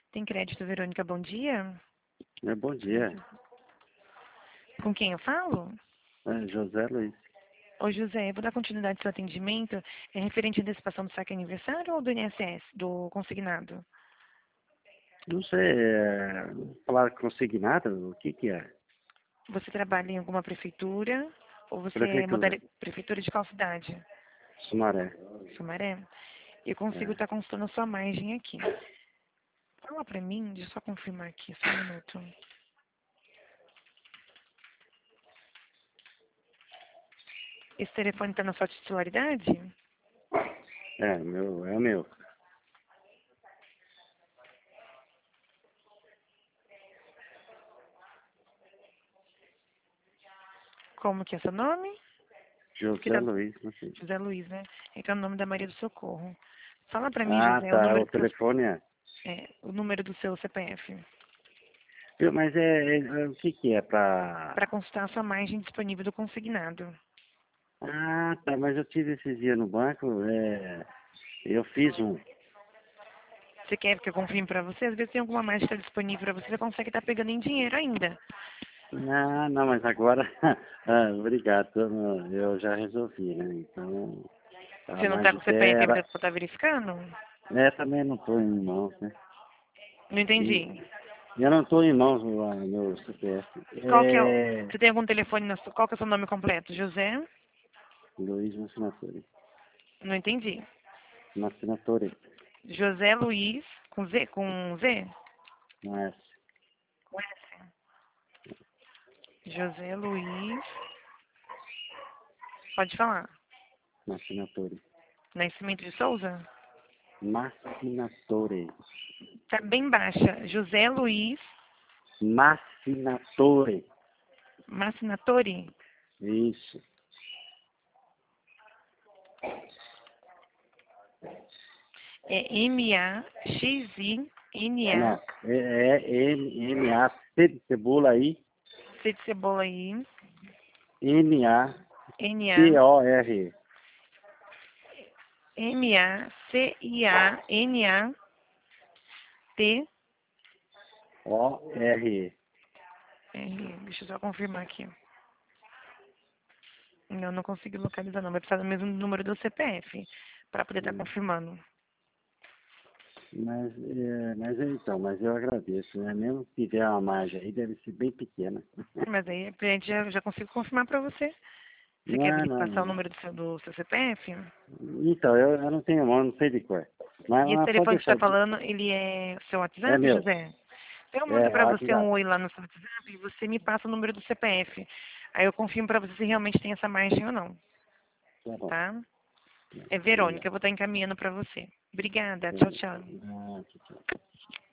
Tem crédito, Verônica, bom dia. Bom dia, Com quem eu falo? José Luiz. Ô, José, eu vou dar continuidade ao seu atendimento. É referente à antecipação do saque aniversário ou do INSS, do consignado? Não sei, falar consignado, o que que é? Você trabalha em alguma prefeitura ou você é Prefeitura, prefeitura de qual cidade? Sumaré. Sumaré? Eu consigo É. estar consultando a sua margem aqui. Fala pra mim, deixa eu só confirmar aqui, só um minuto. Esse telefone está na sua titularidade? É o meu. Como que é seu nome? Que José tá- Luiz, não sei. José Luiz, né? É que é o nome da Maria do Socorro. Fala pra mim, Ah, José, tá, o telefone é. o número do seu CPF. Viu, mas o que que é pra... Para consultar a sua margem disponível do consignado. Ah, tá, mas eu tive esses dias no banco, eu fiz um. Você quer que eu confirme pra você? Às vezes tem alguma margem que está disponível pra você, você consegue estar pegando em dinheiro ainda. Ah, não, mas agora, obrigado, eu já resolvi, né? Então, a Você não tá mais com o até CPF era... para estar verificando? Também não estou em mãos, né? Não entendi. Eu não estou em mãos no meu CPF. Qual que é o... Você tem algum telefone na sua... Qual que é o seu nome completo? José? Luiz Massinatore. Não entendi. Massinatore, José Luiz, com Z? Com Z? não é essa. Com S. José Luiz. Pode falar. Massinatore. Nascimento de Souza? Massinatore. Tá bem baixa. José Luiz Massinatore. Massinatori? Isso. É M-A-X-I-N-A. Não, M-A-C de cebola aí, C de cebola aí. N-A. N-A-C-O-R-E. M-A-C-I-A-N-A-T. O-R-E. Deixa eu só confirmar aqui. Não consegui localizar não. Vai precisar do mesmo número do CPF para poder estar confirmando. Mas eu agradeço, né? Mesmo que tiver uma margem aí, deve ser bem pequena. Mas aí a gente já consigo confirmar para você. Você quer Não, me não, passar o não. número do seu CPF? Então, eu não tenho mão, não sei de cor. E esse Mas pode telefone que você está deixar. falando, ele é o seu É WhatsApp, meu. José? Eu mando É para o você um WhatsApp. oi lá no seu WhatsApp e você me passa o número do CPF. Aí eu confirmo para você se realmente tem essa margem ou não, Tá bom. tá? É Verônica, Obrigado. eu vou estar encaminhando para você. Obrigada, tchau, tchau. Tchau, tchau.